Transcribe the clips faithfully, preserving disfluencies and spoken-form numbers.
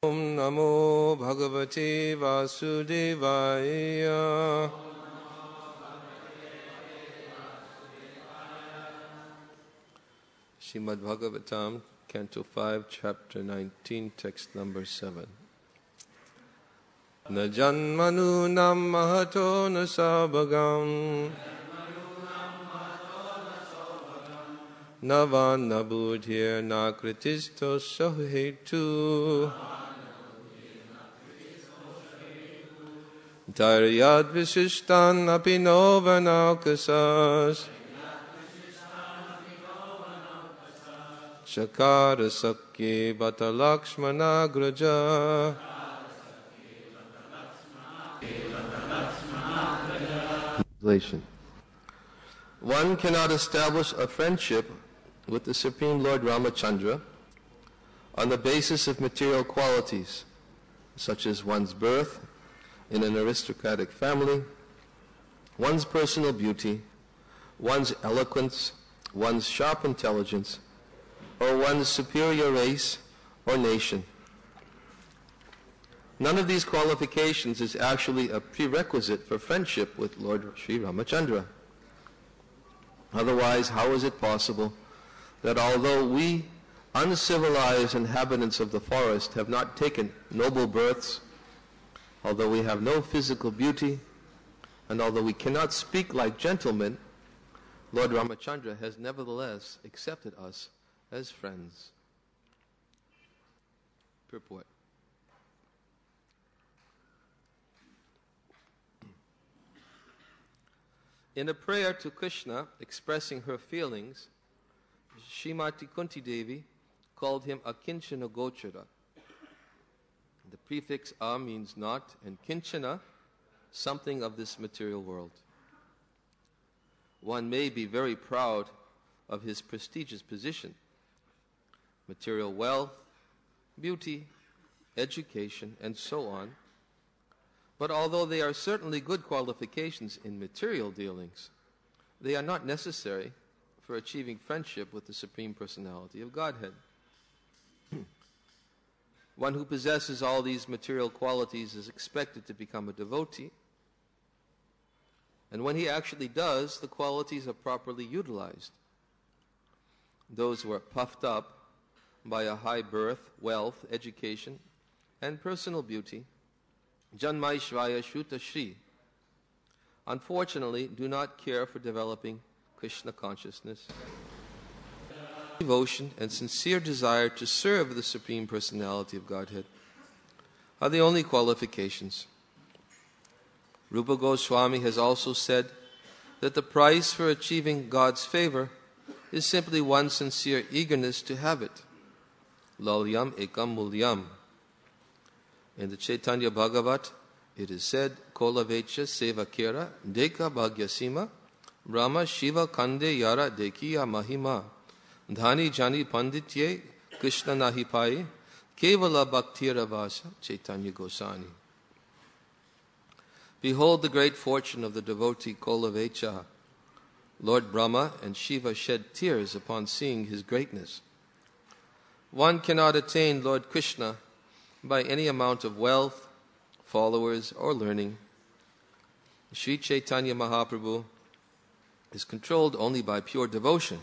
Om Namo Bhagavate Vasudevaya. Srimad Bhagavatam, Canto five, Chapter nineteen, Text number seven. Na janmanu nam mahato na sabhagam Navan na buddhir na kritisto sahetu Dharyad visishtan apinovanakasas Shakara sakye bata lakshmana graja. Translation. One cannot establish a friendship with the Supreme Lord Ramachandra on the basis of material qualities, such as one's birth in an aristocratic family, one's personal beauty, one's eloquence, one's sharp intelligence, or one's superior race or nation. None of these qualifications is actually a prerequisite for friendship with Lord Sri Ramachandra. Otherwise, how is it possible that although we uncivilized inhabitants of the forest have not taken noble births, although we have no physical beauty, and although we cannot speak like gentlemen, Lord Ramachandra has nevertheless accepted us as friends? Purport. In a prayer to Krishna expressing her feelings, Srimati Kunti Devi called him Akinchana Gochara. The prefix a means not, and kinchana, something of this material world. One may be very proud of his prestigious position, material wealth, beauty, education, and so on. But although they are certainly good qualifications in material dealings, they are not necessary for achieving friendship with the Supreme Personality of Godhead. One who possesses all these material qualities is expected to become a devotee, and when he actually does, the qualities are properly utilized. Those who are puffed up by a high birth, wealth, education, and personal beauty, Janmaishvaya Shruta Shri, unfortunately do not care for developing Krishna consciousness. Devotion and sincere desire to serve the Supreme Personality of Godhead are the only qualifications. Rupa Goswami has also said that the price for achieving God's favor is simply one sincere eagerness to have it. Lalyam ekam mulyam. In the Chaitanya Bhagavat, it is said, Kolavecha seva kera deka bhagyasima Brahma Shiva kande yara dekiya mahima dhani jani panditye Krishna nahi pai kevala bhaktira vasa Chaitanya Gosani. Behold the great fortune of the devotee Kolavecha. Lord Brahma and Shiva shed tears upon seeing his greatness. One cannot attain Lord Krishna by any amount of wealth, followers, or learning. Sri Chaitanya Mahaprabhu is controlled only by pure devotion.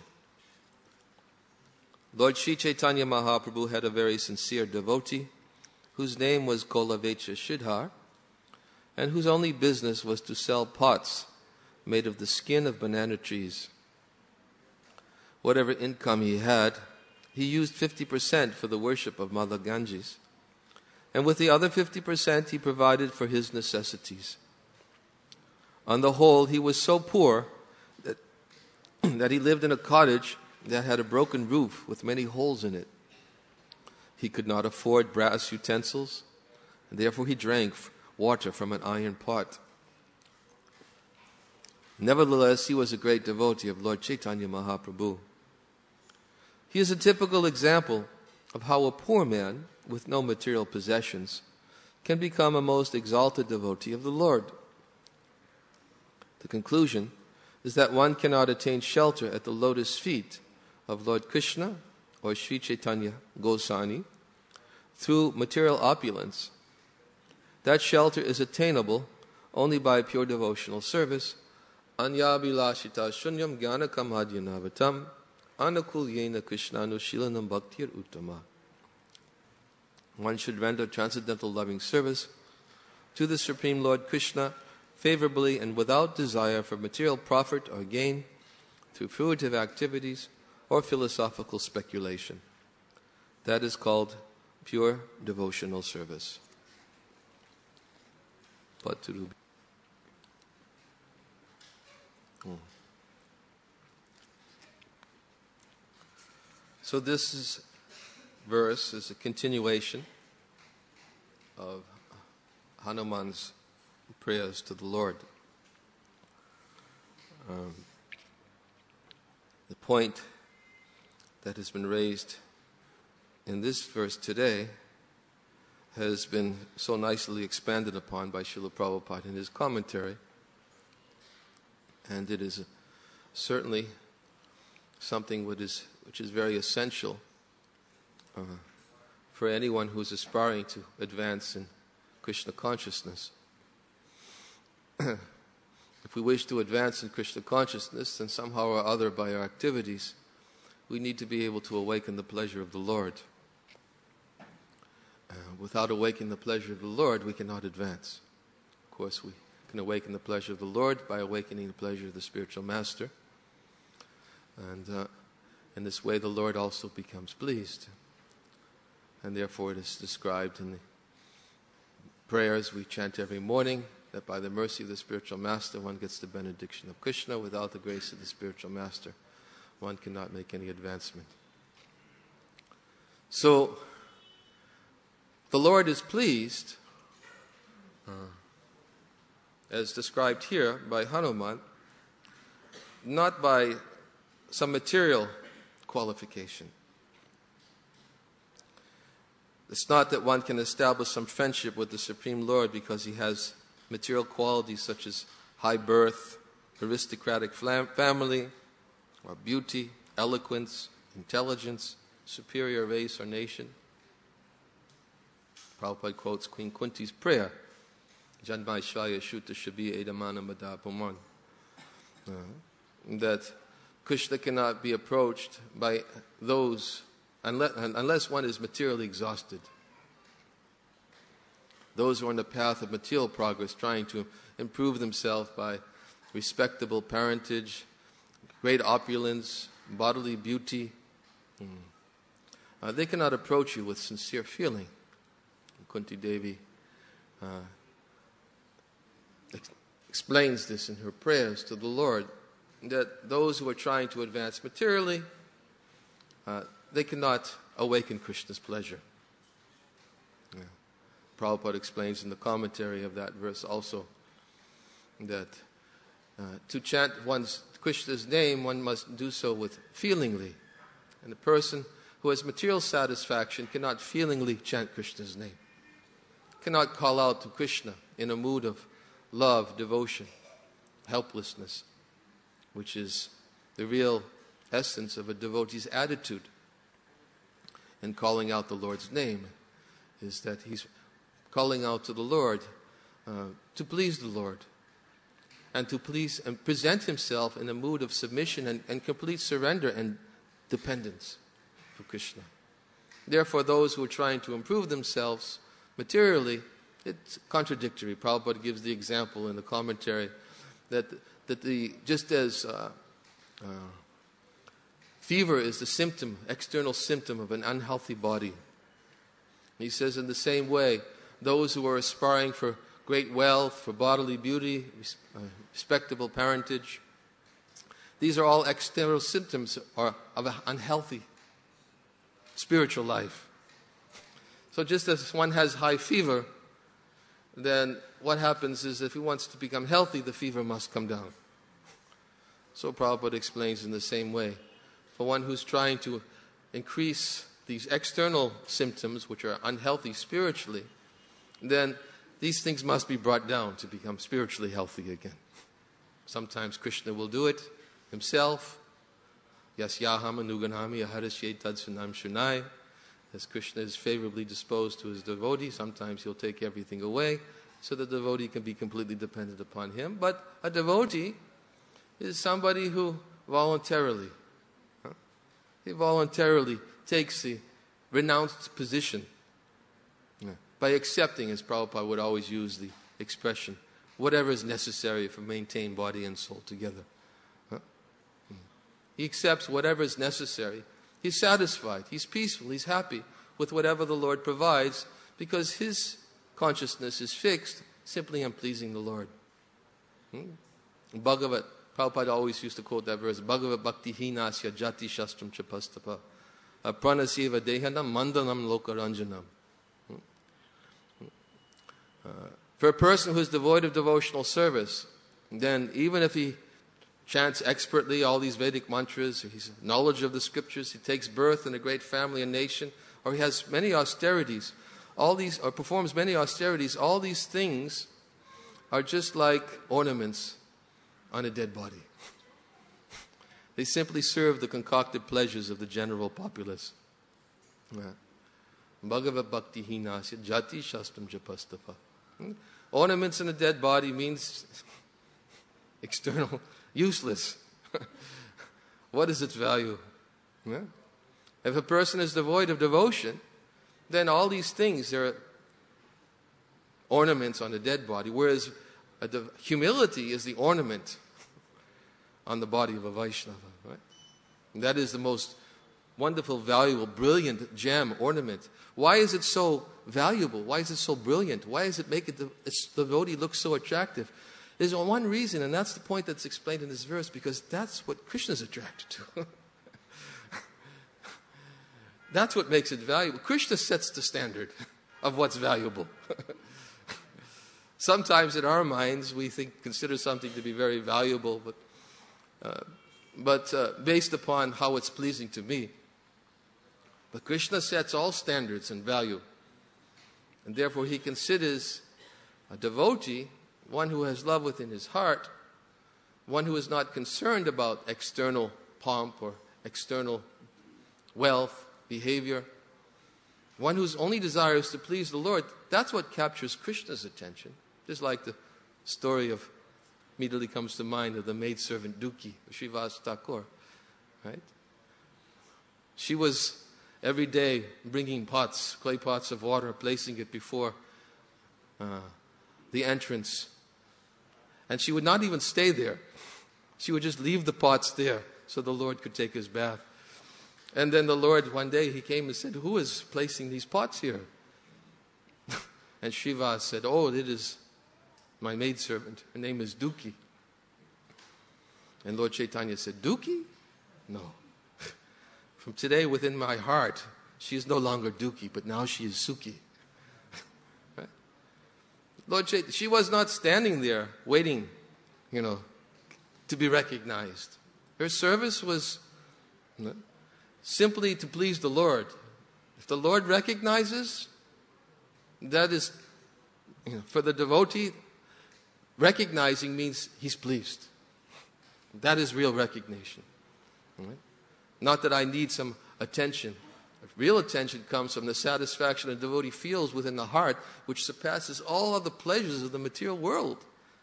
Lord Sri Chaitanya Mahaprabhu had a very sincere devotee whose name was Kolavecha Shridhar, and whose only business was to sell pots made of the skin of banana trees. Whatever income he had, he used fifty percent for the worship of Mother Ganges, and with the other fifty percent he provided for his necessities. On the whole, he was so poor that, that he lived in a cottage that had a broken roof with many holes in it. He could not afford brass utensils, and therefore he drank water from an iron pot. Nevertheless, he was a great devotee of Lord Chaitanya Mahaprabhu. He is a typical example of how a poor man with no material possessions can become a most exalted devotee of the Lord. The conclusion is that one cannot attain shelter at the lotus feet of Lord Krishna or Sri Chaitanya Goswami through material opulence, that shelter is attainable only by pure devotional service. Anyabhilashita shunyam jnanakam hadyanavatam anakulyena krishnanushilanam bhaktir uttama. One should render transcendental loving service to the Supreme Lord Krishna favorably and without desire for material profit or gain through fruitive activities or philosophical speculation. That is called pure devotional service. Paturu. Hmm. So this is, verse is a continuation of Hanuman's prayers to the Lord. Um, the point that has been raised in this verse today has been so nicely expanded upon by Srila Prabhupada in his commentary, and it is certainly something which is, which is very essential uh, for anyone who is aspiring to advance in Krishna consciousness. If we wish to advance in Krishna consciousness, then somehow or other by our activities, we need to be able to awaken the pleasure of the Lord. Uh, without awakening the pleasure of the Lord, we cannot advance. Of course, we can awaken the pleasure of the Lord by awakening the pleasure of the spiritual master. And uh, in this way, the Lord also becomes pleased. And therefore, it is described in the prayers we chant every morning, that by the mercy of the spiritual master, one gets the benediction of Krishna. Without the grace of the spiritual master, one cannot make any advancement. So, the Lord is pleased, uh, as described here by Hanuman, not by some material qualification. It's not that one can establish some friendship with the Supreme Lord because he has material qualities such as high birth, aristocratic family, or beauty, eloquence, intelligence, superior race or nation. Prabhupada quotes Queen Kunti's prayer, Janmaishvaya Shuta Shabi Edamana Madapuman, that Krishna cannot be approached by those unless, unless one is materially exhausted. Those who are on the path of material progress, trying to improve themselves by respectable parentage, great opulence, bodily beauty, uh, they cannot approach you with sincere feeling. Kunti Devi uh, ex- explains this in her prayers to the Lord, that those who are trying to advance materially, uh, they cannot awaken Krishna's pleasure. Yeah. Prabhupada explains in the commentary of that verse also that uh, to chant one's Krishna's name, one must do so with feelingly. And a person who has material satisfaction cannot feelingly chant Krishna's name, cannot call out to Krishna in a mood of love, devotion, helplessness, which is the real essence of a devotee's attitude in calling out the Lord's name, is that he's calling out to the Lord uh, to please the Lord and to please and present himself in a mood of submission and, and complete surrender and dependence for Krishna. Therefore, those who are trying to improve themselves materially, it's contradictory. Prabhupada gives the example in the commentary that that the just as uh, uh, fever is the symptom, external symptom of an unhealthy body. He says in the same way, those who are aspiring for great wealth, for bodily beauty, uh, respectable parentage, these are all external symptoms of an unhealthy spiritual life. So just as one has high fever, then what happens is if he wants to become healthy, the fever must come down. So Prabhupada explains in the same way. For one who's trying to increase these external symptoms, which are unhealthy spiritually, then these things must be brought down to become spiritually healthy again. Sometimes Krishna will do it himself. Yasyaham anuganami aharasye tad sunam shunai. As Krishna is favorably disposed to his devotee, sometimes he'll take everything away so the devotee can be completely dependent upon him. But a devotee is somebody who voluntarily, huh? he voluntarily takes the renounced position yeah. by accepting, as Prabhupada would always use the expression, whatever is necessary for maintain body and soul together. Huh? He accepts whatever is necessary. He's satisfied, he's peaceful, he's happy with whatever the Lord provides because his consciousness is fixed simply on pleasing the Lord. Hmm? Bhagavat, Prabhupada always used to quote that verse, Bhagavat bhakti hinasya jati shastram chapastapa pranasiva dehanam mandanam lokaranjanam. Uh, for a person who is devoid of devotional service, then even if he chants expertly all these Vedic mantras, or he's knowledge of the scriptures, he takes birth in a great family and nation, or he has many austerities, all these, or performs many austerities, all these things are just like ornaments on a dead body. They simply serve the concocted pleasures of the general populace. Bhagavat bhakti hinasya jati shastram japastapa. Ornaments in a dead body means external, useless. What is its value? Yeah? If a person is devoid of devotion, then all these things are ornaments on a dead body, whereas a de- humility is the ornament on the body of a Vaishnava. Right? And that is the most wonderful, valuable, brilliant gem, ornament. Why is it so valuable? Why is it so brilliant? Why does it make it the, its devotee look so attractive? There's one reason, and that's the point that's explained in this verse, because that's what Krishna is attracted to. That's what makes it valuable. Krishna sets the standard of what's valuable. Sometimes in our minds we think consider something to be very valuable, but uh, but uh, based upon how it's pleasing to me. But Krishna sets all standards and value, and therefore he considers a devotee one who has love within his heart, one who is not concerned about external pomp or external wealth, behavior, one whose only desire is to please the Lord. That's what captures Krishna's attention. Just like the story of, immediately comes to mind, of the maidservant Duki, Srivas Thakur, right? She was every day bringing pots, clay pots of water, placing it before uh, the entrance. And she would not even stay there. She would just leave the pots there so the Lord could take his bath. And then the Lord, one day, he came and said, "Who is placing these pots here?" And Srivas said, "Oh, it is my maidservant. Her name is Duki." And Lord Chaitanya said, "Duki? No. From today, within my heart, she is no longer Duki, but now she is Suki." Right? Lord Chaitanya, she was not standing there waiting, you know, to be recognized. Her service was you know, simply to please the Lord. If the Lord recognizes, that is, you know, for the devotee, recognizing means he's pleased. That is real recognition. Right? Not that I need some attention. Real attention comes from the satisfaction a devotee feels within the heart, which surpasses all other pleasures of the material world.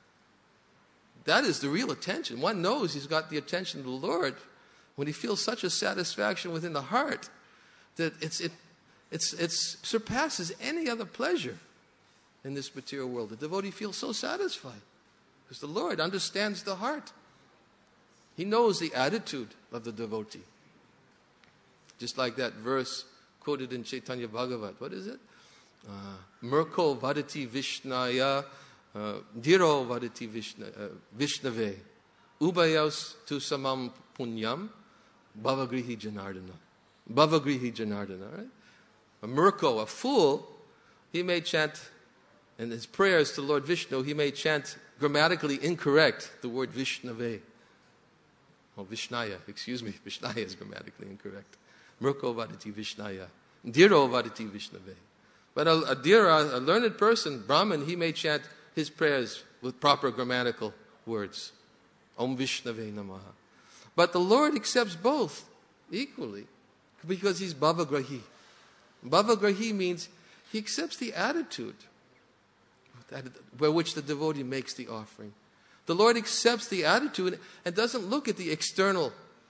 That is the real attention. One knows he's got the attention of the Lord when he feels such a satisfaction within the heart that it's, it it's, it's surpasses any other pleasure in this material world. The devotee feels so satisfied because the Lord understands the heart. He knows the attitude of the devotee. Just like that verse quoted in Chaitanya Bhagavat. What is it? Uh, Murko vadati vishnaya, uh, diro vadati vishna, uh, vishnave, ubayos tu samam punyam, bhavagrihi janardana. Bhavagrihi janardana, right? A Murko, a fool, he may chant, in his prayers to Lord Vishnu, he may chant grammatically incorrect the word vishnave. Oh, Vishnaya, excuse me, Vishnaya is grammatically incorrect. Murko vadati Vishnaya. Diro vadati Vishnave. But a, a dira, a learned person, Brahmin, he may chant his prayers with proper grammatical words. Om Vishnave Namaha. But the Lord accepts both equally because he's Bhavagrahi. Bhavagrahi means he accepts the attitude by which the devotee makes the offering. The Lord accepts the attitude and doesn't look at the external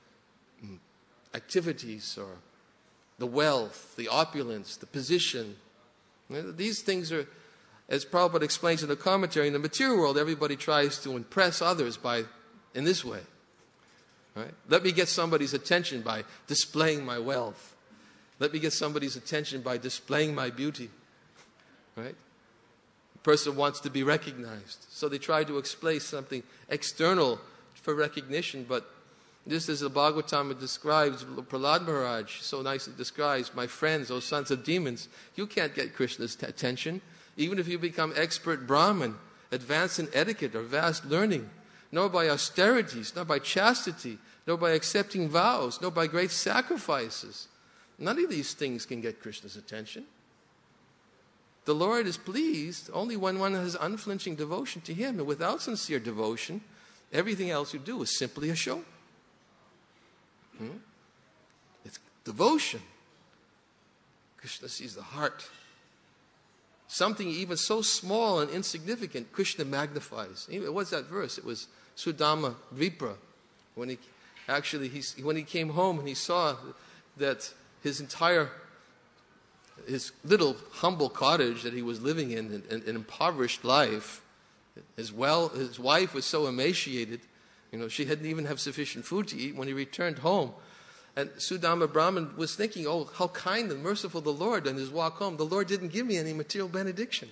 activities or the wealth, the opulence, the position. These things are, as Prabhupada explains in the commentary, in the material world, everybody tries to impress others by, in this way. Right? Let me get somebody's attention by displaying my wealth. Let me get somebody's attention by displaying my beauty. Right? The person wants to be recognized. So they try to explain something external for recognition, but just as the Bhagavatam describes, Prahlad Maharaj so nicely describes, my friends, O sons of demons, you can't get Krishna's t- attention, even if you become expert Brahmin, advanced in etiquette or vast learning, nor by austerities, nor by chastity, nor by accepting vows, nor by great sacrifices. None of these things can get Krishna's attention. The Lord is pleased only when one has unflinching devotion to Him. And without sincere devotion, everything else you do is simply a show. Hmm? It's devotion. Krishna sees the heart. Something even so small and insignificant, Krishna magnifies. What's that verse? It was Sudama Vipra. When he actually, he, when he came home and he saw that his entire, his little humble cottage that he was living in, an, an impoverished life, his, well, his wife was so emaciated, you know, she hadn't even have sufficient food to eat when he returned home. And Sudama Brahman was thinking, oh, how kind and merciful the Lord. On his walk home, the Lord didn't give me any material benediction.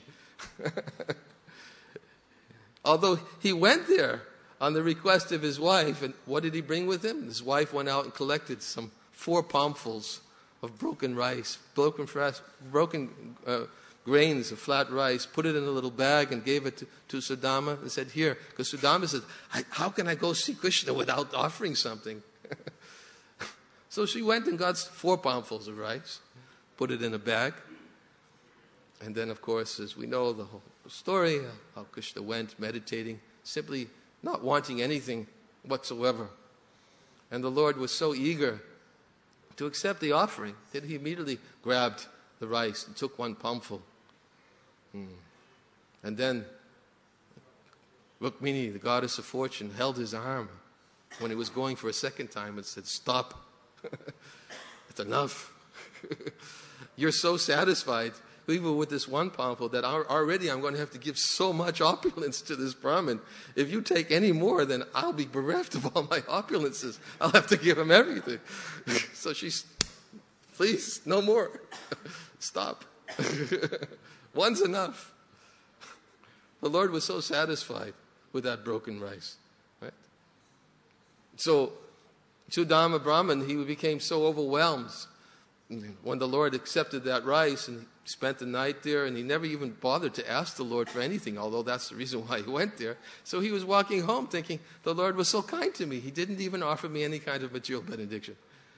Although he went there on the request of his wife, and what did he bring with him? His wife went out and collected some four palmfuls of broken rice, broken, broken uh, grains of flat rice, put it in a little bag and gave it to, to Sudama and said, here, because Sudama said, how can I go see Krishna without offering something? So she went and got four palmfuls of rice, put it in a bag. And then, of course, as we know the whole story, how Krishna went meditating, simply not wanting anything whatsoever. And the Lord was so eager to accept the offering that he immediately grabbed the rice and took one palmful. Hmm. And then Rukmini, the goddess of fortune, held his arm when he was going for a second time and said, stop. It's enough. You're so satisfied even with this one palmful that already I'm going to have to give so much opulence to this Brahmin. If you take any more, then I'll be bereft of all my opulences. I'll have to give him everything. So she's, please, no more. Stop. One's enough. The Lord was so satisfied with that broken rice. Right? So, Sudama Brahman, he became so overwhelmed when the Lord accepted that rice, and he spent the night there, and he never even bothered to ask the Lord for anything, although that's the reason why he went there. So he was walking home thinking, the Lord was so kind to me. He didn't even offer me any kind of material benediction.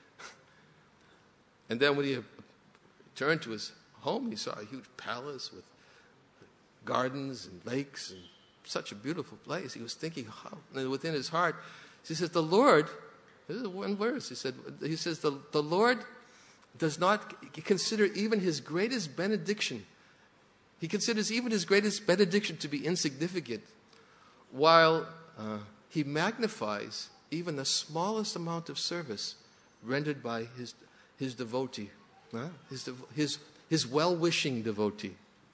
And then when he returned to his home, he saw a huge palace with gardens and lakes and such a beautiful place. He was thinking, how? And within his heart, he says, the Lord, this is one verse, he said, he says, the, the Lord does not consider even his greatest benediction. He considers even his greatest benediction to be insignificant, while uh, he magnifies even the smallest amount of service rendered by his his devotee, huh? his, devo- his, his well-wishing devotee.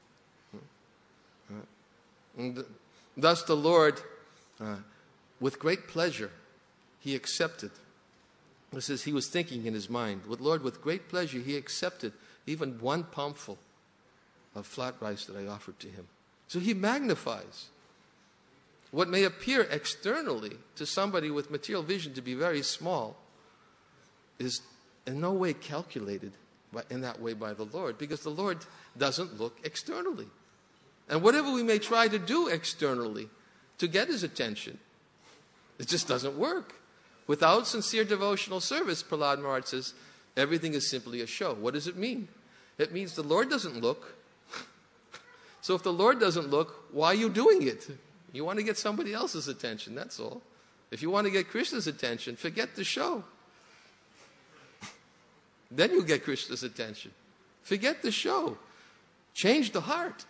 And thus the Lord, uh, with great pleasure, he accepted. It says he was thinking in his mind, with Lord, with great pleasure, he accepted even one palmful of flat rice that I offered to him. So he magnifies what may appear externally to somebody with material vision to be very small, is in no way calculated by, in that way by the Lord, because the Lord doesn't look externally. And whatever we may try to do externally to get his attention, it just doesn't work. Without sincere devotional service, Prahlad Maharaj says, everything is simply a show. What does it mean? It means the Lord doesn't look. So if the Lord doesn't look, why are you doing it? You want to get somebody else's attention, that's all. If you want to get Krishna's attention, forget the show. Then you get Krishna's attention. Forget the show. Change the heart.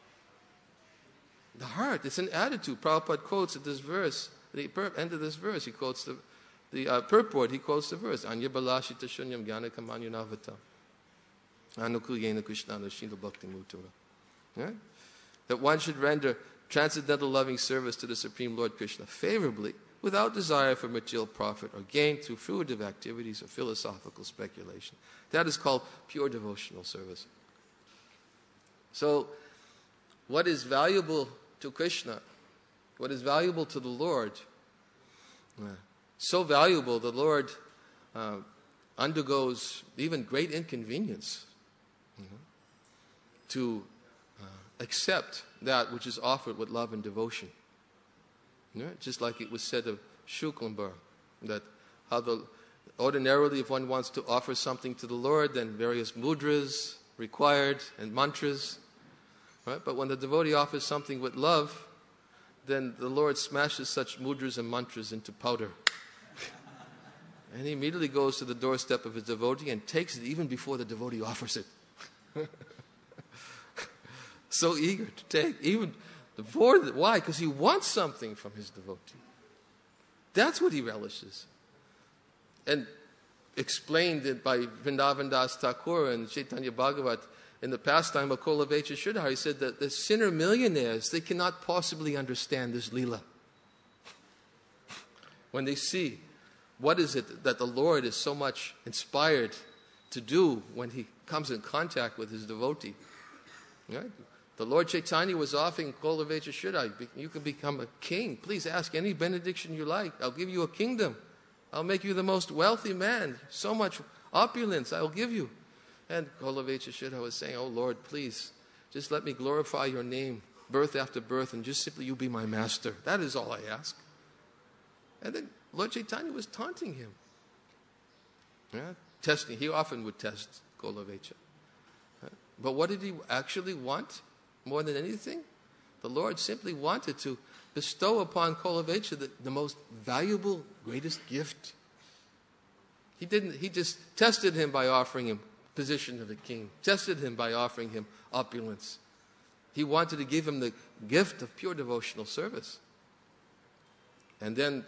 The heart, it's an attitude. Prabhupada quotes at this verse, at the end of this verse, he quotes the, the uh, purport, he quotes the verse, Anya balashita shunyam gyana kamanyu navata. Anukuyena krishnana shinda bhakti mutura. Right? That one should render transcendental loving service to the Supreme Lord Krishna favorably, without desire for material profit or gain through fruitive activities or philosophical speculation. That is called pure devotional service. So, what is valuable to Krishna, what is valuable to the Lord, uh, so valuable the Lord uh, undergoes even great inconvenience, you know, to uh, accept that which is offered with love and devotion. You know, just like it was said of Shuklambar, that how the ordinarily if one wants to offer something to the Lord, then various mudras required and mantras. Right? But when the devotee offers something with love, then the Lord smashes such mudras and mantras into powder. And he immediately goes to the doorstep of his devotee and takes it even before the devotee offers it. So eager to take, even before the, why? Because he wants something from his devotee. That's what he relishes. And explained it by Vrindavan Das Thakur and Chaitanya Bhagavat in the pastime of Kolavecha Sridhar. He said that the sinner millionaires, they cannot possibly understand this Leela. When they see what is it that the Lord is so much inspired to do when he comes in contact with his devotee. Right? The Lord Chaitanya was offering Kolavecha Sridhar, you can become a king. Please ask any benediction you like. I'll give you a kingdom. I'll make you the most wealthy man. So much opulence I will give you. And Kolavecha Sridhar was saying, oh Lord, please, just let me glorify your name, birth after birth, and just simply you be my master. That is all I ask. And then Lord Chaitanya was taunting him. Yeah? Testing. He often would test Kolavecha. Yeah? But what did he actually want more than anything? The Lord simply wanted to bestow upon Kolavecha the, the most valuable, greatest gift. He didn't. He just tested him by offering him position of a king, tested him by offering him opulence. He wanted to give him the gift of pure devotional service. And then,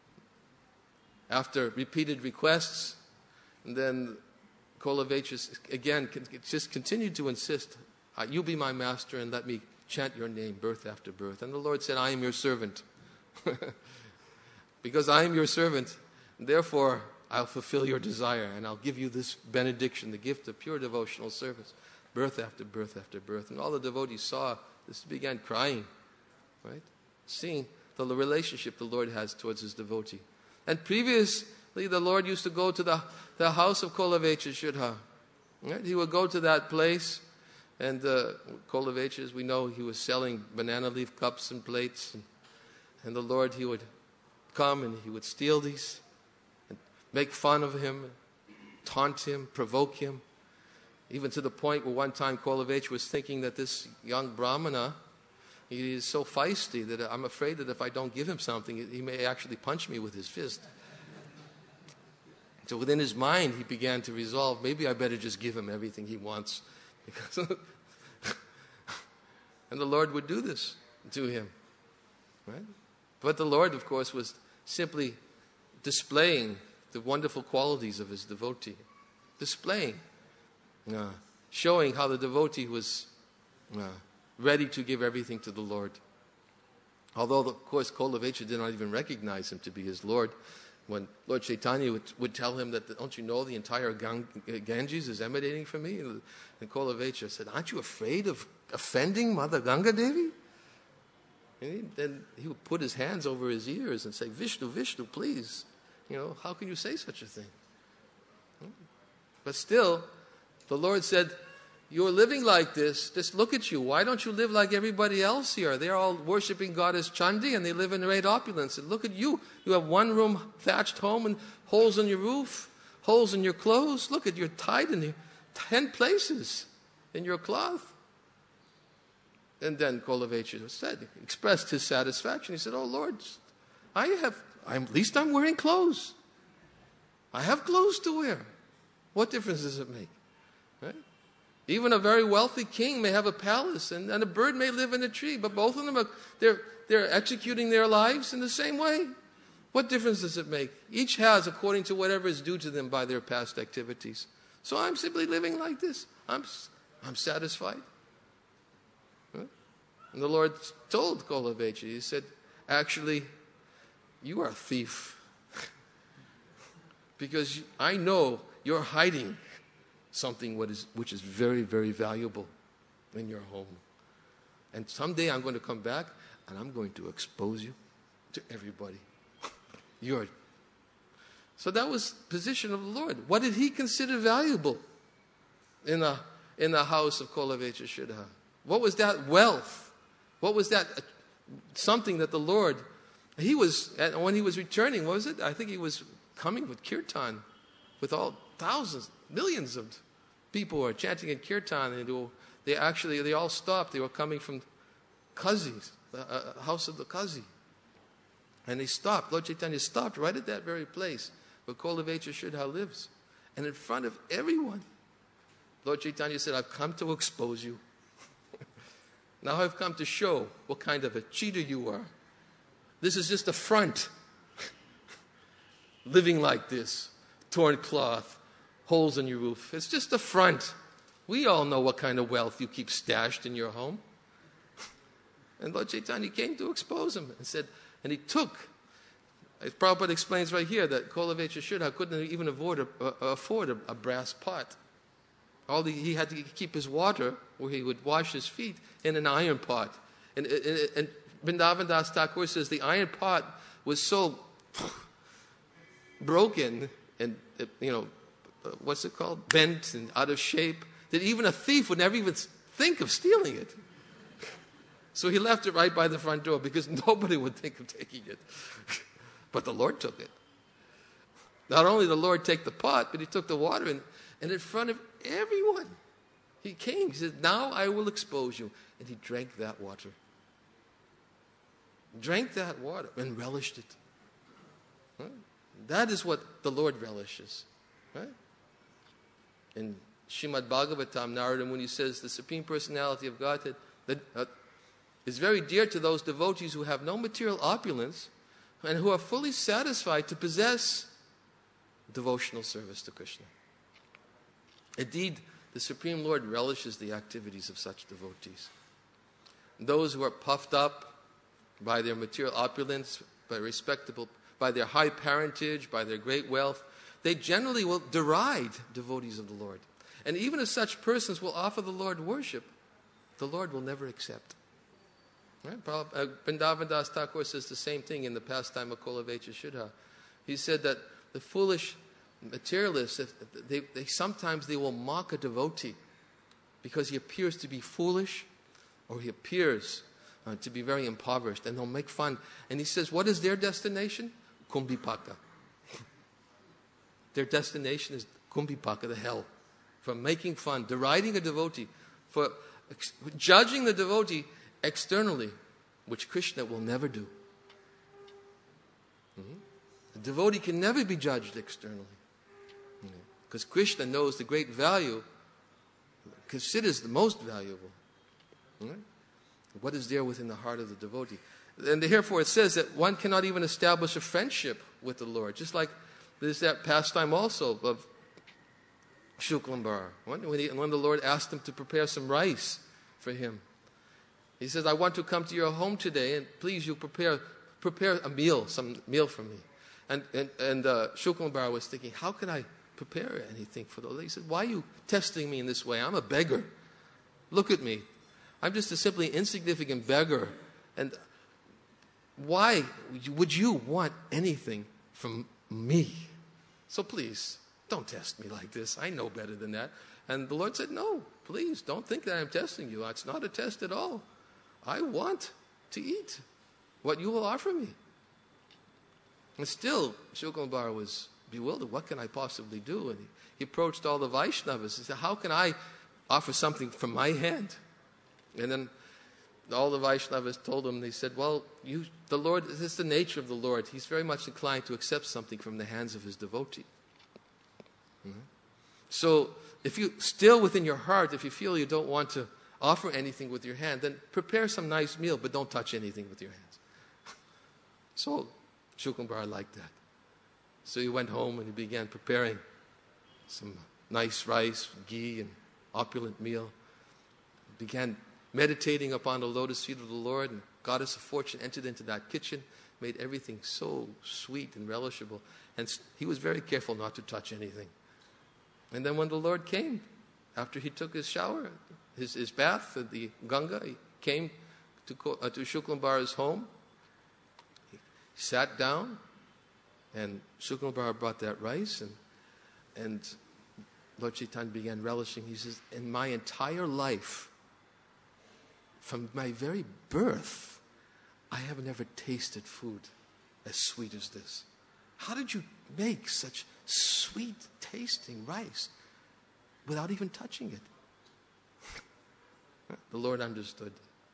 after repeated requests, and then Kolavecha again just continued to insist, you be my master and let me chant your name birth after birth. And the Lord said, I am your servant. Because I am your servant, therefore I'll fulfill your desire and I'll give you this benediction, the gift of pure devotional service, birth after birth after birth. And all the devotees saw this, began crying, right? Seeing the relationship the Lord has towards his devotee. And previously the Lord used to go to the, the house of Kolavecha Sridhar. Right? He would go to that place, and uh, Kolavecha, as we know, he was selling banana leaf cups and plates. And, and the Lord, he would come and he would steal these, make fun of him, taunt him, provoke him, even to the point where one time Kolavecha was thinking that this young Brahmana, he is so feisty that I'm afraid that if I don't give him something, he may actually punch me with his fist. So within his mind, he began to resolve, maybe I better just give him everything he wants. Because and the Lord would do this to him. Right? But the Lord, of course, was simply displaying the wonderful qualities of his devotee. Displaying, uh, showing how the devotee was uh, ready to give everything to the Lord. Although, of course, Kolavecha did not even recognize him to be his Lord. When Lord Chaitanya would, would tell him that, don't you know the entire Gang, Ganges is emanating from me? And Kolavecha said, aren't you afraid of offending Mother Ganga Devi? And he, then he would put his hands over his ears and say, Vishnu, Vishnu, please. You know, how can you say such a thing? But still, the Lord said, you're living like this. Just look at you. Why don't you live like everybody else here? They're all worshiping Goddess Chandi and they live in great opulence. And look at you. You have one room thatched home and holes in your roof, holes in your clothes. Look at you're tied in ten places in your cloth. And then Kolavecha said, expressed his satisfaction. He said, oh Lord, I have, I'm, at least I'm wearing clothes. I have clothes to wear. What difference does it make? Right? Even a very wealthy king may have a palace, and, and a bird may live in a tree, but both of them are they're they're executing their lives in the same way. What difference does it make? Each has according to whatever is due to them by their past activities. So I'm simply living like this. I'm I'm satisfied. Huh? And the Lord told Koloveitch, he said, actually, you are a thief. Because I know you're hiding something what is, which is very, very valuable in your home. And someday I'm going to come back and I'm going to expose you to everybody. You're. So that was the position of the Lord. What did he consider valuable in the, in the house of Koloveitch Shudha? What was that wealth? What was that uh, something that the Lord, he was, when he was returning, what was it? I think he was coming with kirtan, with all thousands, millions of people were chanting in kirtan, and they, were, they actually, they all stopped. They were coming from Kazi's, the uh, house of the Kazi. And they stopped. Lord Chaitanya stopped right at that very place where Koloveitch Shudha lives. And in front of everyone, Lord Chaitanya said, I've come to expose you. Now I've come to show what kind of a cheater you are. This is just a front. Living like this, torn cloth, holes in your roof. It's just a front. We all know what kind of wealth you keep stashed in your home. And Lord Chaitanya came to expose him and said, and he took, as Prabhupada explains right here, that Koloveitch Shudha couldn't even afford a, uh, afford a, a brass pot. All the, he had to keep his water, where he would wash his feet, in an iron pot. And, and, and Vrindavan Das Thakur says the iron pot was so broken and, you know, what's it called? Bent and out of shape, that even a thief would never even think of stealing it. So he left it right by the front door because nobody would think of taking it. But the Lord took it. Not only did the Lord take the pot, but he took the water and, and in front of everyone, he came. He said, now I will expose you. And he drank that water. Drank that water and relished it. Right? That is what the Lord relishes. Right? In Srimad Bhagavatam, Narada Muni says the Supreme Personality of Godhead that, uh, is very dear to those devotees who have no material opulence and who are fully satisfied to possess devotional service to Krishna. Indeed, the Supreme Lord relishes the activities of such devotees. Those who are puffed up by their material opulence, by respectable, by their high parentage, by their great wealth, they generally will deride devotees of the Lord. And even if such persons will offer the Lord worship, the Lord will never accept. Right? Uh, Vrindavan Das Thakur says the same thing in the pastime of Koloveitch Shudha. He said that the foolish materialists, if they, they sometimes they will mock a devotee because he appears to be foolish or he appears uh, to be very impoverished, and they'll make fun. And he says, what is their destination? Kumbhipaka. Their destination is Kumbhipaka, the hell. For making fun, deriding a devotee, for ex- judging the devotee externally, which Krishna will never do. Mm-hmm. A devotee can never be judged externally. Because mm-hmm. Krishna knows the great value, considers the most valuable. Mm-hmm. What is there within the heart of the devotee? And therefore it says that one cannot even establish a friendship with the Lord. Just like there's that pastime also of Shuklambar. When, when, he, when the Lord asked him to prepare some rice for him. He says, I want to come to your home today, and please you prepare prepare a meal, some meal for me. And and, and uh, Shuklambar was thinking, how can I prepare anything for the Lord? He said, why are you testing me in this way? I'm a beggar. Look at me. I'm just a simply insignificant beggar. And why would you want anything from me? So please, don't test me like this. I know better than that. And the Lord said, no, please, don't think that I'm testing you. It's not a test at all. I want to eat what you will offer me. And still, Shuklambar was bewildered. What can I possibly do? And he, he approached all the Vaishnavas. He said, how can I offer something from my hand? And then all the Vaishnavas told him, they said, well, you, the Lord, this is the nature of the Lord. He's very much inclined to accept something from the hands of his devotee. Mm-hmm. So if you still within your heart, if you feel you don't want to offer anything with your hand, then prepare some nice meal, but don't touch anything with your hands. So Shuklam Bar liked that. So he went home and he began preparing some nice rice, ghee, and opulent meal. He began meditating upon the lotus feet of the Lord, and Goddess of Fortune entered into that kitchen, made everything so sweet and relishable. And he was very careful not to touch anything. And then when the Lord came, after he took his shower, his, his bath at the Ganga, he came to, uh, to Shuklam Bar's home. He sat down, and Shuklam Bar brought that rice, and, and Lord Chaitanya began relishing. He says, in my entire life, from my very birth, I have never tasted food as sweet as this. How did you make such sweet tasting rice without even touching it? The Lord understood.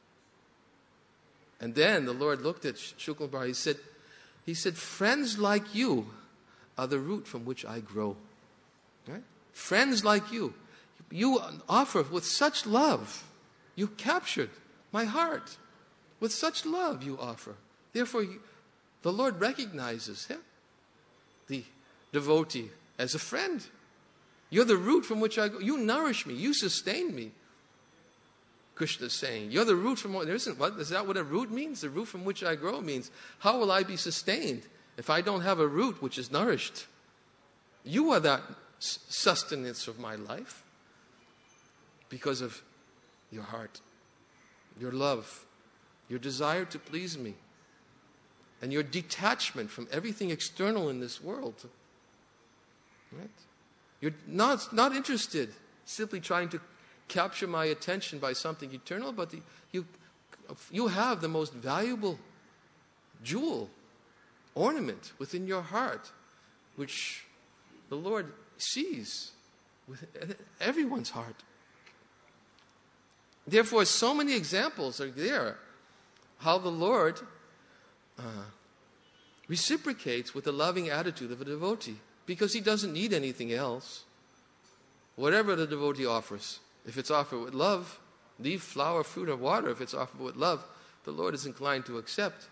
And then the Lord looked at Shuklam Bar. He said, he said, friends like you are the root from which I grow. Right? Friends like you. You offer with such love. You captured my heart. With such love you offer. Therefore, you, the Lord recognizes him, the devotee, as a friend. You're the root from which I go. You nourish me. You sustain me. Krishna is saying, you're the root from what, there isn't, what, is that what a root means? The root from which I grow means, how will I be sustained if I don't have a root which is nourished? You are that sustenance of my life because of your heart, your love, your desire to please me, and your detachment from everything external in this world. Right? You're not, not interested, simply trying to capture my attention by something eternal, but the, you, you have the most valuable jewel, ornament within your heart, which the Lord sees with everyone's heart. Therefore, so many examples are there how the Lord uh, reciprocates with the loving attitude of a devotee, because he doesn't need anything else. Whatever the devotee offers, if it's offered with love, leaf, flower, fruit, or water, if it's offered with love, the Lord is inclined to accept.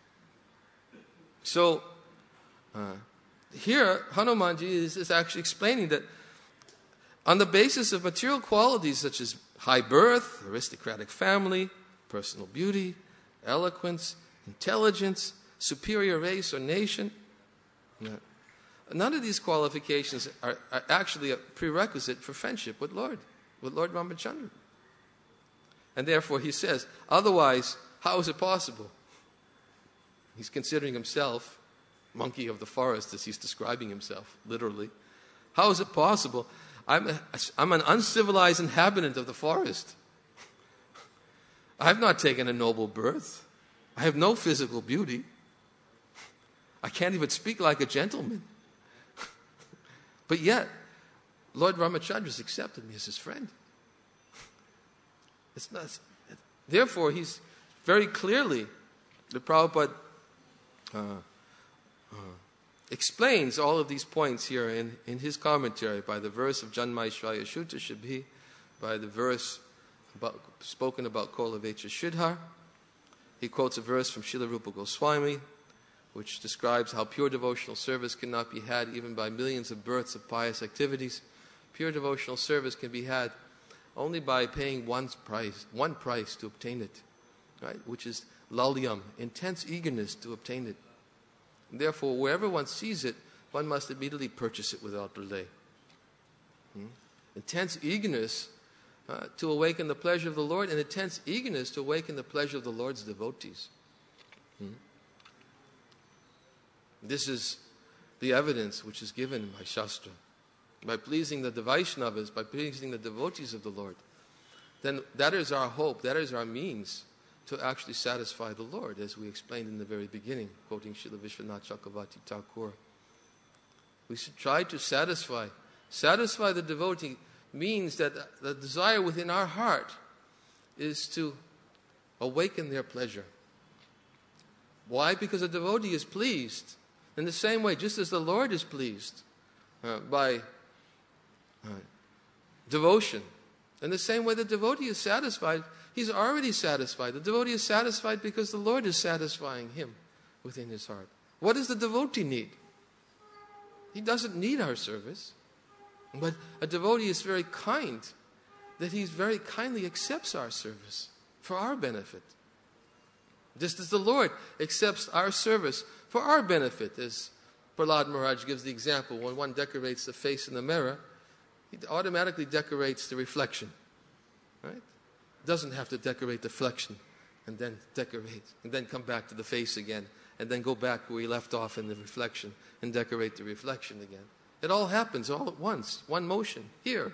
So, uh, here, Hanumanji is, is actually explaining that on the basis of material qualities such as high birth, aristocratic family, personal beauty, eloquence, intelligence, superior race or nation, none of these qualifications are, are actually a prerequisite for friendship with Lord, with Lord Ramachandra. And therefore he says, otherwise, how is it possible? He's considering himself monkey of the forest, as he's describing himself, literally. How is it possible? I'm, a, I'm an uncivilized inhabitant of the forest. I have not taken a noble birth. I have no physical beauty. I can't even speak like a gentleman. But yet, Lord Ramachandra has accepted me as his friend. It's not, therefore, he's very clearly, the Prabhupada uh, uh, explains all of these points here in, in his commentary by the verse of Janmaishvaya Shuddha Shabhi, by the verse about, spoken about Kolavecha Shudhar. He quotes a verse from Srila Rupa Goswami, which describes how pure devotional service cannot be had even by millions of births of pious activities. Pure devotional service can be had only by paying one's price, one price to obtain it, right? Which is lalyam, intense eagerness to obtain it. And therefore, wherever one sees it, one must immediately purchase it without delay. Hmm? Intense eagerness uh, to awaken the pleasure of the Lord, and intense eagerness to awaken the pleasure of the Lord's devotees. Hmm? This is the evidence which is given by Shastra. By pleasing the Vaishnavas, by pleasing the devotees of the Lord, then that is our hope, that is our means to actually satisfy the Lord, as we explained in the very beginning, quoting Srila Vishwanath Chakravarti Thakur. We should try to satisfy. Satisfy the devotee means that the desire within our heart is to awaken their pleasure. Why? Because a devotee is pleased in the same way, just as the Lord is pleased uh, by Right. Devotion. In the same way the devotee is satisfied, he's already satisfied. The devotee is satisfied because the Lord is satisfying him within his heart. What does the devotee need? He doesn't need our service. But a devotee is very kind, that he very kindly accepts our service for our benefit. Just as the Lord accepts our service for our benefit, as Prahlad Maharaj gives the example, when one decorates the face in the mirror, he automatically decorates the reflection. Right? Doesn't have to decorate the reflection and then decorate, and then come back to the face again, and then go back where he left off in the reflection and decorate the reflection again. It all happens all at once, one motion, here.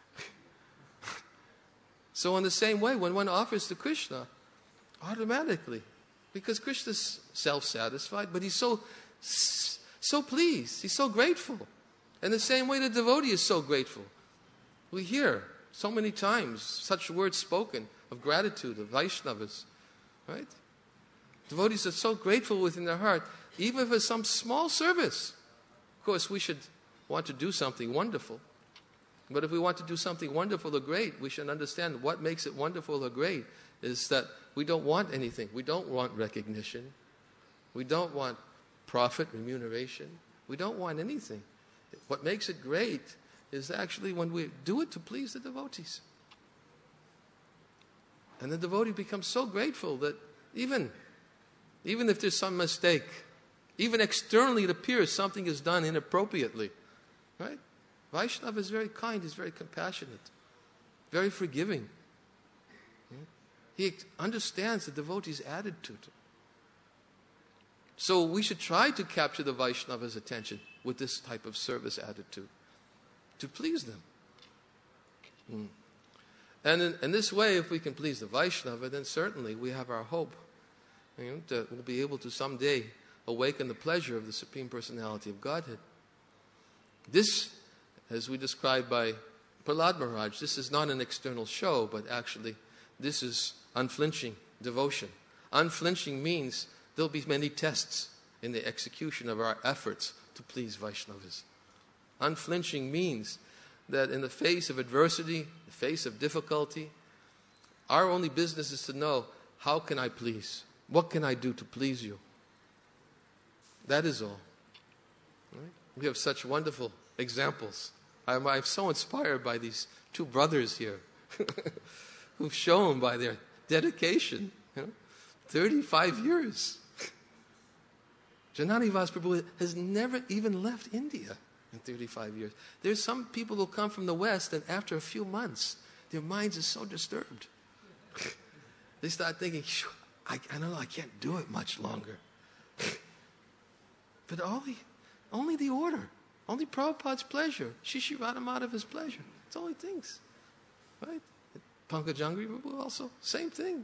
So in the same way, when one offers to Krishna, automatically, because Krishna's self-satisfied, but he's so, so pleased, he's so grateful. In the same way, the devotee is so grateful. We hear so many times such words spoken of gratitude, of Vaishnavas, right? Devotees are so grateful within their heart, even if it's some small service. Of course, we should want to do something wonderful. But if we want to do something wonderful or great, we should understand what makes it wonderful or great is that we don't want anything. We don't want recognition. We don't want profit, remuneration. We don't want anything. What makes it great is actually when we do it to please the devotees. And the devotee becomes so grateful that even, even if there's some mistake, even externally it appears something is done inappropriately, right? Vaishnava is very kind, he's very compassionate, very forgiving. He understands the devotee's attitude. So we should try to capture the Vaishnava's attention with this type of service attitude, to please them. Mm. And in, in this way, if we can please the Vaishnava, then certainly we have our hope. You know, that we'll be able to someday awaken the pleasure of the Supreme Personality of Godhead. This, as we described by Prahlad Maharaj, this is not an external show, but actually this is unflinching devotion. Unflinching means there'll be many tests in the execution of our efforts to please Vaishnavas. Unflinching means that in the face of adversity, the face of difficulty, our only business is to know, how can I please? What can I do to please you? That is all. Right? We have such wonderful examples. I'm, I'm so inspired by these two brothers here who've shown by their dedication, you know, thirty-five years. Jananivas Prabhu has never even left India in thirty-five years. There's some people who come from the West and after a few months, their minds are so disturbed. They start thinking, I, I don't know, I can't do it much longer. But only, only the order, only Prabhupada's pleasure, Shishri Radhamadava's pleasure. It's only things, right? Pankajangri Prabhu also, same thing.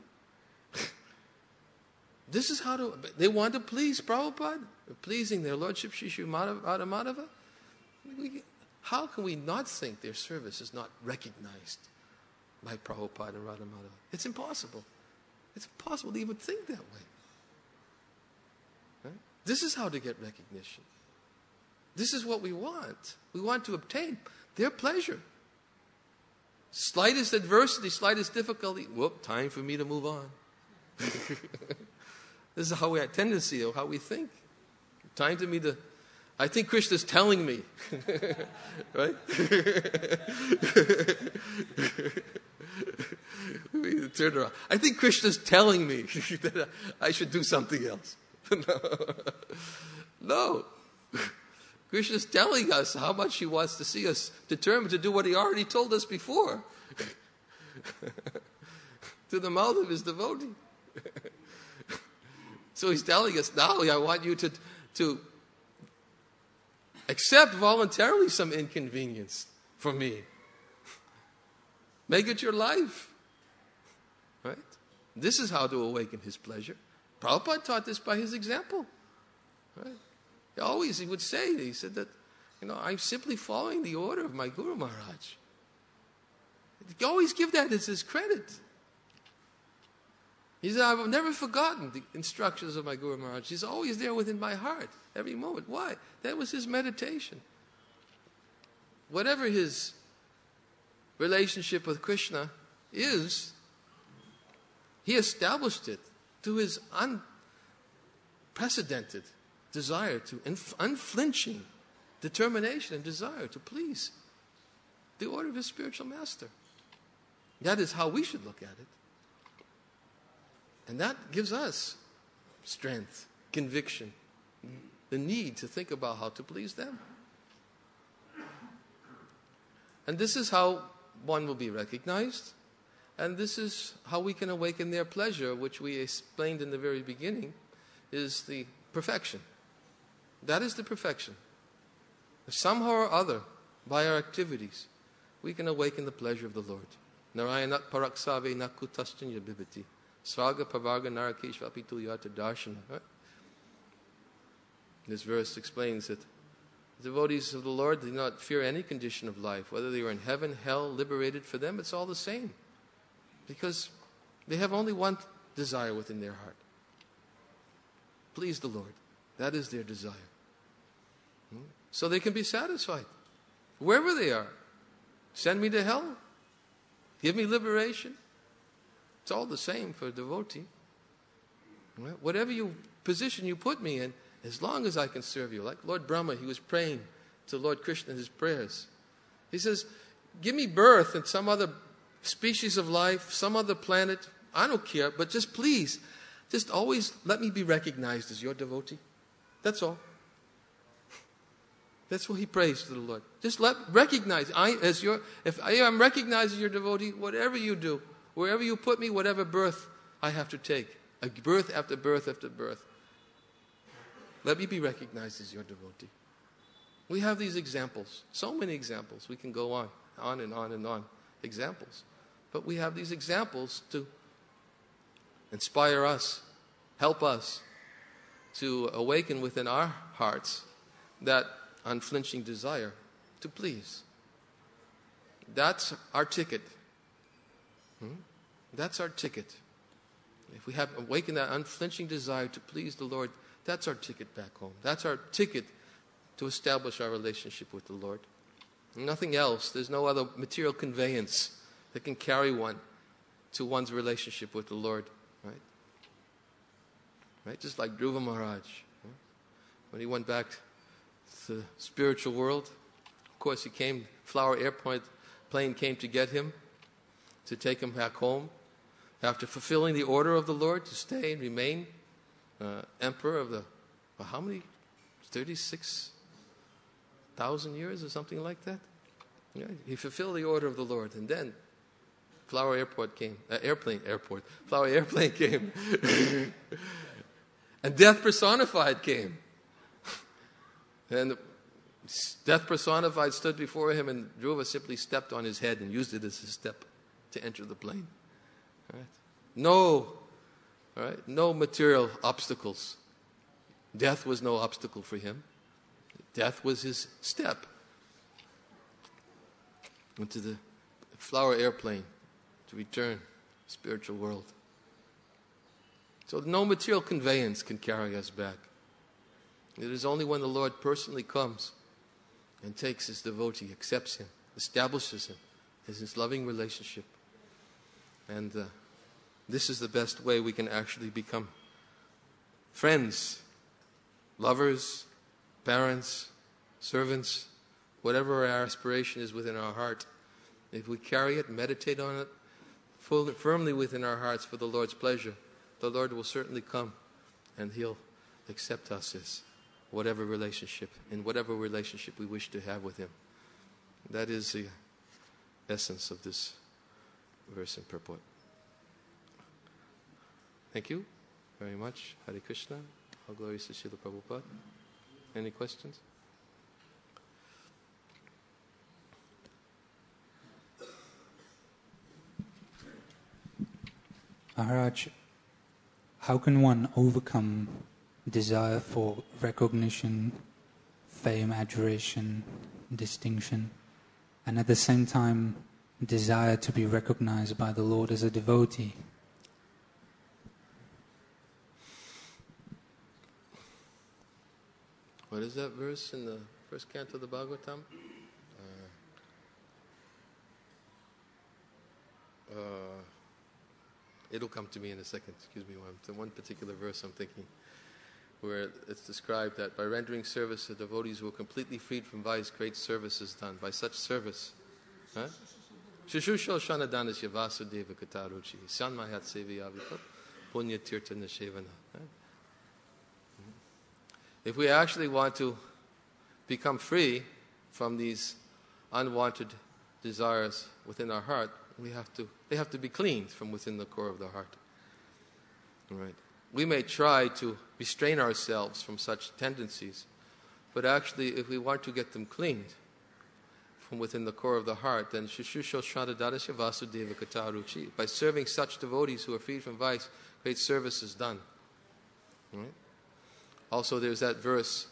This is how to, they want to please Prabhupada, pleasing their Lordship Shishri Radhamadava. How can we not think their service is not recognized by Prabhupada and Radhamadava? It's impossible. It's impossible to even think that way. Right? This is how to get recognition. This is what we want. We want to obtain their pleasure. Slightest adversity, slightest difficulty, whoop, time for me to move on. This is how we have tendency, or how we think. Time to me to, I think Krishna's telling me. Right? We turn around. I think Krishna's telling me that I should do something else. No. No. Krishna's telling us how much he wants to see us determined to do what he already told us before. To the mouth of his devotee. So he's telling us, now I want you to, to accept voluntarily some inconvenience for me. Make it your life. Right? This is how to awaken his pleasure. Prabhupada taught this by his example. Right? He always, he would say, he said that, you know, I'm simply following the order of my Guru Maharaj. He always give that as his credit. He said, I've never forgotten the instructions of my Guru Maharaj. He's always there within my heart, every moment. Why? That was his meditation. Whatever his relationship with Krishna is, he established it through his unprecedented desire to, unflinching determination and desire to please the order of his spiritual master. That is how we should look at it. And that gives us strength, conviction, the need to think about how to please them. And this is how one will be recognized. And this is how we can awaken their pleasure, which we explained in the very beginning, is the perfection. That is the perfection. Somehow or other, by our activities, we can awaken the pleasure of the Lord. Narayanat paraksave nakutasthanya bibhati. Svaga pavarga narakeshvapitu yata darshana. This verse explains that the devotees of the Lord do not fear any condition of life. Whether they are in heaven, hell, liberated, for them it's all the same. Because they have only one desire within their heart. Please the Lord. That is their desire. So they can be satisfied. Wherever they are. Send me to hell. Give me liberation. It's all the same for a devotee. Whatever you position you put me in, as long as I can serve you. Like Lord Brahma, he was praying to Lord Krishna in his prayers. He says, give me birth in some other species of life, some other planet. I don't care, but just please, just always let me be recognized as your devotee. That's all. That's what he prays to the Lord. Just let recognize I as your if I am recognized as your devotee, whatever you do, wherever you put me, whatever birth I have to take, a birth after birth after birth, let me be recognized as your devotee. We have these examples, so many examples. We can go on, on and on and on, examples. But we have these examples to inspire us, help us to awaken within our hearts that unflinching desire to please. That's our ticket. Hmm? That's our ticket. If we have awakened that unflinching desire to please the Lord, that's our ticket back home. That's our ticket to establish our relationship with the Lord. Nothing else. There's no other material conveyance that can carry one to one's relationship with the Lord. Right? Right? Just like Dhruva Maharaj. Right? When he went back to the spiritual world, of course he came, Flower Airport plane came to get him, to take him back home. After fulfilling the order of the Lord to stay and remain uh, emperor of the, well, how many? thirty-six thousand years or something like that? Yeah, he fulfilled the order of the Lord. And then Flower Airport came, uh, airplane, airport, Flower Airplane came. And death personified came. And death personified stood before him, and Dhruva simply stepped on his head and used it as a step to enter the plane. All right? No, all right? No material obstacles. Death was no obstacle for him. Death was his step into the Flower Airplane to return to the spiritual world. So no material conveyance can carry us back. It is only when the Lord personally comes and takes his devotee, accepts him, establishes him as his loving relationship. And uh, this is the best way we can actually become friends, lovers, parents, servants, whatever our aspiration is within our heart. If we carry it, meditate on it full, firmly within our hearts for the Lord's pleasure, the Lord will certainly come and he'll accept us as whatever relationship, in whatever relationship we wish to have with him. That is the essence of this verse and purport. Thank you very much. Hare Krishna. All glories to Srila Prabhupada. Any questions? Maharaj, how can one overcome desire for recognition, fame, adoration, distinction, and at the same time desire to be recognized by the Lord as a devotee? What is that verse in the first canto of the Bhagavatam? Uh, it'll come to me in a second. Excuse me. One, one particular verse I'm thinking, where it's described that by rendering service to devotees who are completely freed from vice, great service is done. By such service, huh? Shushusho Shanadanisya Vasudeva Kataruchi Sanmayat Seviyavipa Punya Tirtha Nishevana. If we actually want to become free from these unwanted desires within our heart, we have to they have to be cleaned from within the core of the heart. Right. We may try to restrain ourselves from such tendencies, but actually if we want to get them cleaned from within the core of the heart, then Shushusho Shradadadasya Vasudeva Kataruchi. By serving such devotees who are freed from vice, great service is done. Right? Also there's that verse,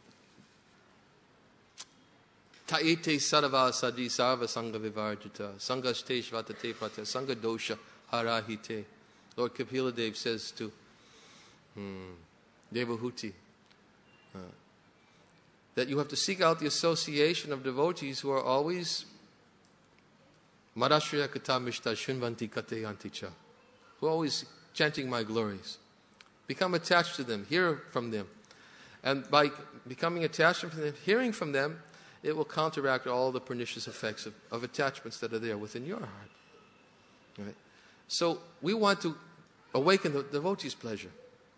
Taite Sarava Sadi Sarva Sangha Vivarjita Sangashte Shvatate Prata Sangha Dosha Harahite. Lord Kapila Dev says to hmm, Devahuti uh, that you have to seek out the association of devotees who are always Marashriya Kata Mishta Shunvanti Kate Anticha, who are always chanting my glories. Become attached to them, hear from them. And by becoming attached to them, hearing from them, it will counteract all the pernicious effects of, of attachments that are there within your heart. Right? So we want to awaken the devotee's pleasure.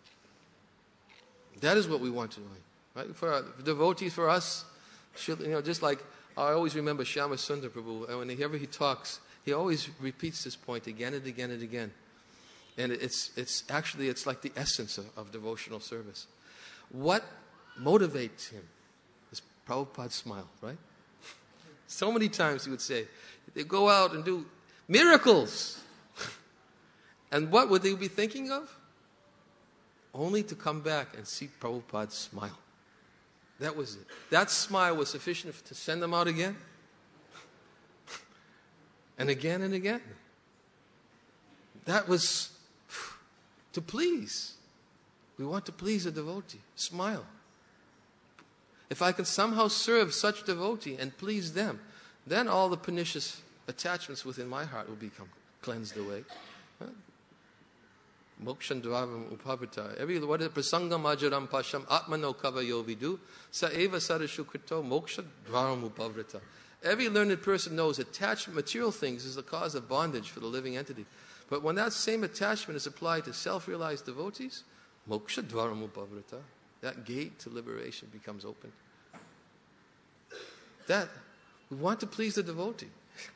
That is what we want to do. Right? For our for devotees, for us, you know, just like I always remember Shyama Sundar Prabhu, and whenever he talks, he always repeats this point again and again and again. And it's it's actually it's like the essence of, of devotional service. What motivates him is Prabhupada's smile, right? So many times he would say, they go out and do miracles. And what would they be thinking of? Only to come back and see Prabhupada's smile. That was it. That smile was sufficient to send them out again. And again and again. That was to please. We want to please a devotee. Smile. If I can somehow serve such devotee and please them, then all the pernicious attachments within my heart will become cleansed away. Mokshan dvaram upavrita. Every what is prasangam ajaram pasham atmano kavayo vidu sa eva sarashukrito moksha dvaram upavrita. Every learned person knows attachment, material things, is the cause of bondage for the living entity. But when that same attachment is applied to self-realized devotees, moksha dvaram upavrita, that gate to liberation becomes open. That we want to please the devotee.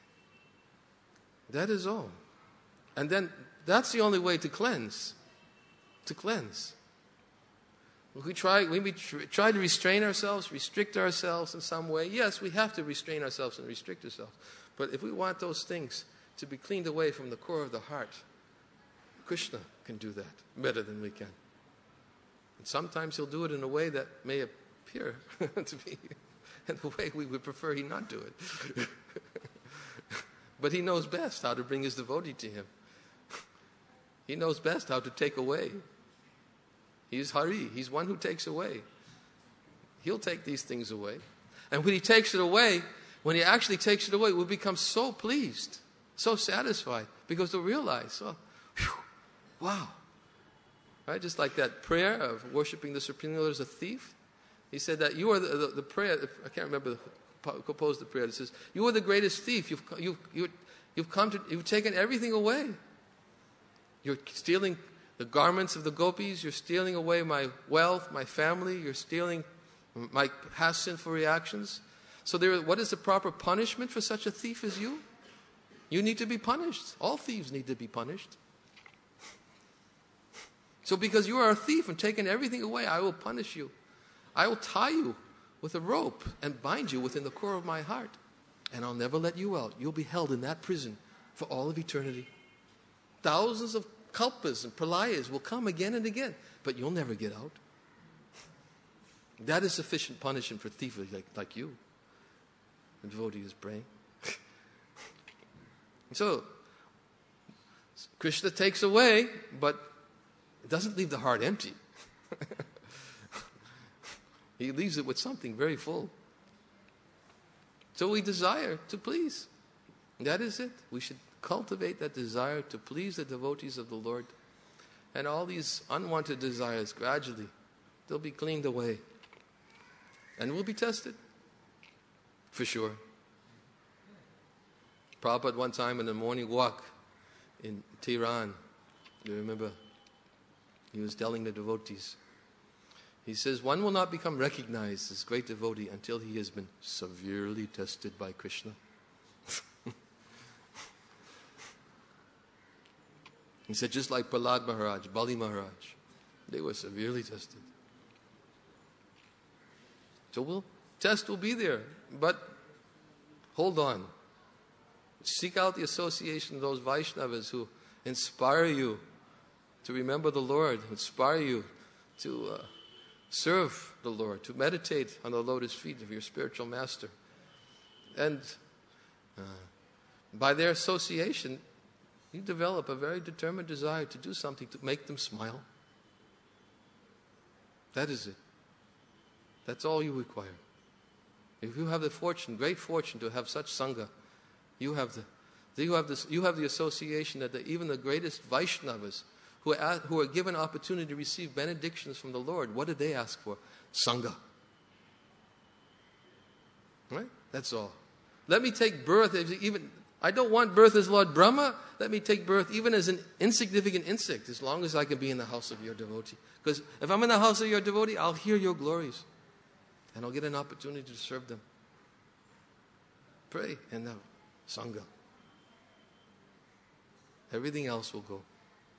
That is all. And then that's the only way to cleanse. To cleanse. We try, when we tr- try to restrain ourselves, restrict ourselves in some way, yes, we have to restrain ourselves and restrict ourselves. But if we want those things to be cleaned away from the core of the heart, Krishna can do that better than we can. And sometimes he'll do it in a way that may appear to be in a way we would prefer he not do it. But he knows best how to bring his devotee to him. He knows best how to take away. He's Hari. He's one who takes away. He'll take these things away. And when he takes it away, when he actually takes it away, we'll become so pleased, so satisfied, because they'll realize, oh, whew, wow. Right? Just like that prayer of worshiping the Supreme Lord as a thief. He said that you are the, the, the prayer, I can't remember who composed the prayer. It says, you are the greatest thief. You've, you've, you've, you've come to, you've taken everything away. You're stealing the garments of the gopis. You're stealing away my wealth, my family. You're stealing my past sinful reactions. So there, what is the proper punishment for such a thief as you? You need to be punished. All thieves need to be punished. So because you are a thief and taken everything away, I will punish you. I will tie you with a rope and bind you within the core of my heart. And I'll never let you out. You'll be held in that prison for all of eternity. Thousands of kalpas and pralayas will come again and again, but you'll never get out. That is sufficient punishment for thieves like, like you. The devotee is praying. So, Krishna takes away, but it doesn't leave the heart empty. He leaves it with something very full. So we desire to please. That is it. We should Cultivate that desire to please the devotees of the Lord. And all these unwanted desires, gradually, they'll be cleaned away. And we'll be tested. For sure. Prabhupada one time in the morning walk in Tehran, you remember, he was telling the devotees, he says, one will not become recognized as great devotee until he has been severely tested by Krishna. He said, just like Prahlad Maharaj, Bali Maharaj, they were severely tested. So we'll, test will be there, but hold on. Seek out the association of those Vaishnavas who inspire you to remember the Lord, inspire you to uh, serve the Lord, to meditate on the lotus feet of your spiritual master. And uh, by their association, you develop a very determined desire to do something to make them smile. That is it. That's all you require. If you have the fortune, great fortune to have such Sangha, you have the, you have this, you have the association that the, even the greatest Vaishnavas who are, who are given opportunity to receive benedictions from the Lord, what did they ask for? Sangha. Right? That's all. Let me take birth, even, I don't want birth as Lord Brahma, let me take birth even as an insignificant insect, as long as I can be in the house of your devotee. Because if I'm in the house of your devotee, I'll hear your glories. And I'll get an opportunity to serve them. Pray and now, Sangha. Everything else will go.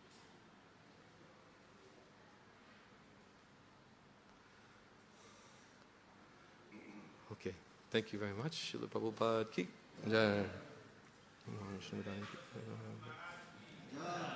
Okay. Thank you very much. Srila Prabhupada ki jai.